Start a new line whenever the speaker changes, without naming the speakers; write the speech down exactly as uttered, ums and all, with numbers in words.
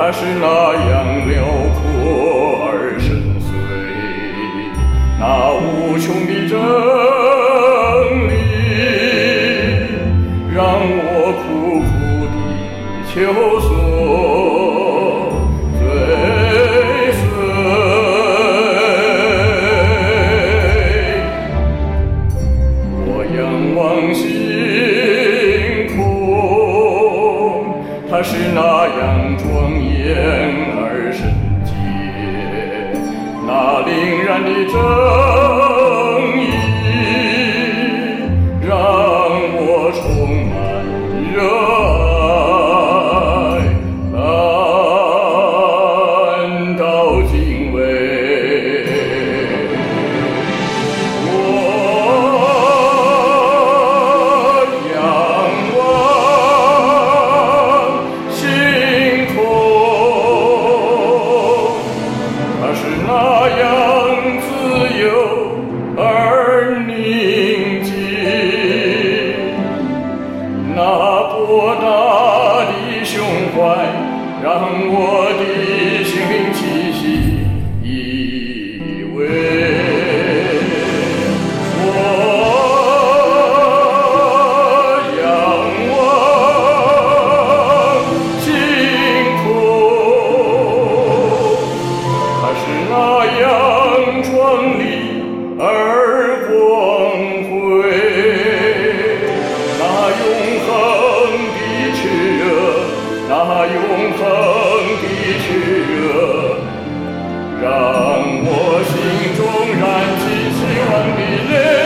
它是那样辽阔而深邃，那无穷的真理，让我苦苦地求索追随。我仰望星空，它是那样庄严而圣洁，那凛然的正义，让我充满热爱，感到敬畏。我仰望星空，它是那样自由而宁静，那博大的胸怀，让我的心灵栖息依偎。我仰望星空，它是那样壮丽而光辉，那永恒的炽热，那永恒的炽热，让我心中燃起希望的烈